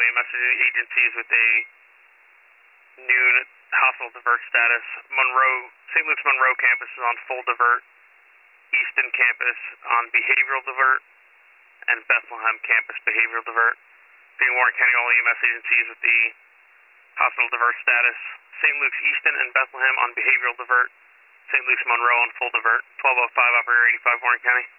EMS agencies with a new hospital divert status. St. Luke's Monroe campus is on full divert. Easton campus on behavioral divert. And Bethlehem campus behavioral divert. Being Warren County, all EMS agencies with the hospital divert status. St. Luke's Easton and Bethlehem on behavioral divert. St. Luke's Monroe on full divert. 1205 operator 85 Warren County.